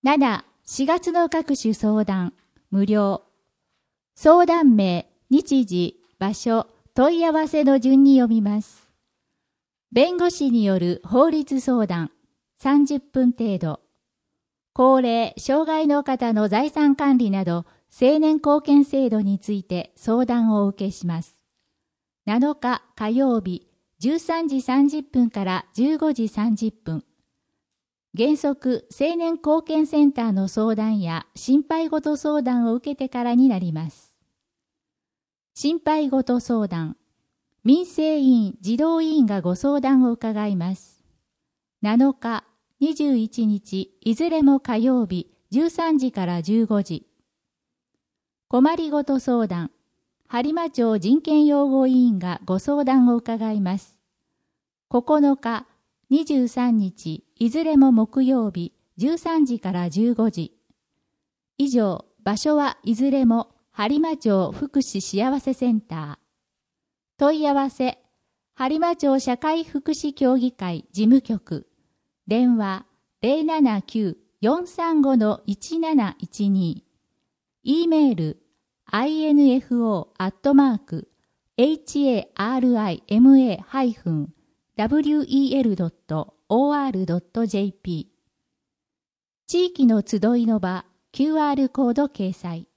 7、4月の各種相談、無料。相談名、日時、場所、問い合わせの順に読みます。弁護士による法律相談、30分程度。高齢、障害の方の財産管理など、青年貢献制度について相談をお受けします。7日火曜日、13時30分から15時30分。原則、青年貢献センターの相談や心配事相談を受けてからになります。心配事相談。民生委員、児童委員がご相談を伺います。7日、21日、いずれも火曜日、13時から15時。困りごと相談。播磨町人権擁護委員がご相談を伺います。9日、23日、いずれも木曜日、13時から15時。以上、場所はいずれも播磨町福祉幸せセンター。問い合わせ、播磨町社会福祉協議会事務局。電話 079-435-1712。E メール info@harima-wel.or.jp。 地域の集いの場 QR コード掲載。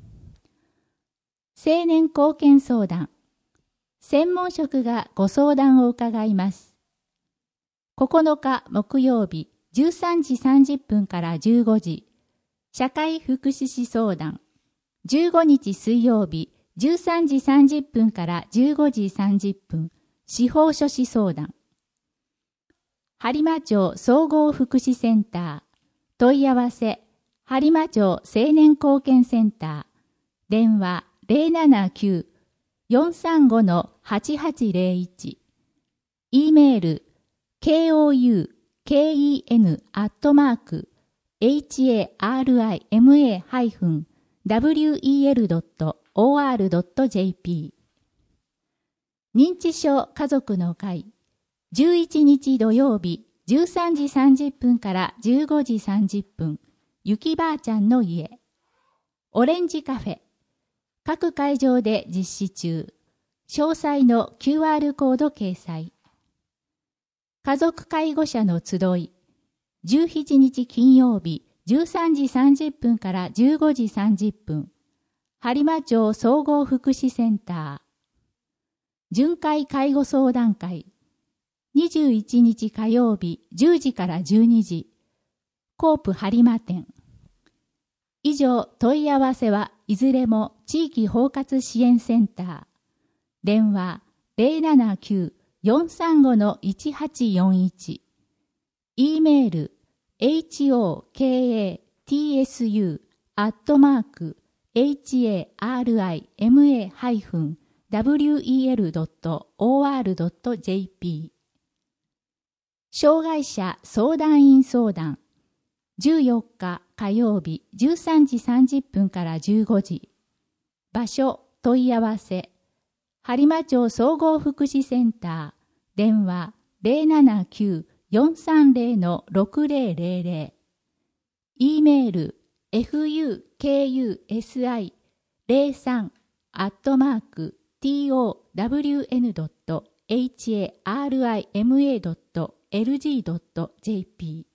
青年貢献相談。専門職がご相談を伺います。9日木曜日13時30分から15時。社会福祉士相談。15日水曜日13時30分から15時30分。司法書士相談。播磨町総合福祉センター。問い合わせ、播磨町青年貢献センター。電話 079-435-8801。E メール kouen-harima-wel.or.jp。 認知症家族の会。11日土曜日13時30分から15時30分。ゆきばあちゃんの家。オレンジカフェ。各会場で実施中。詳細の QR コード掲載。家族介護者の集い。17日金曜日13時30分から15時30分。播磨町総合福祉センター。巡回介護相談会。21日火曜日10時から12時。コープ播磨店。以上問い合わせはいずれも地域包括支援センター。電話 079-435-1841。E メール hokatsu@harima-wel.or.jp。 障害者相談員相談。14日火曜日13時30分から15時。場所問い合わせ。播磨町総合福祉センター。電話 079-430-6000。E メール fukusi03@town.harima.lg.jp。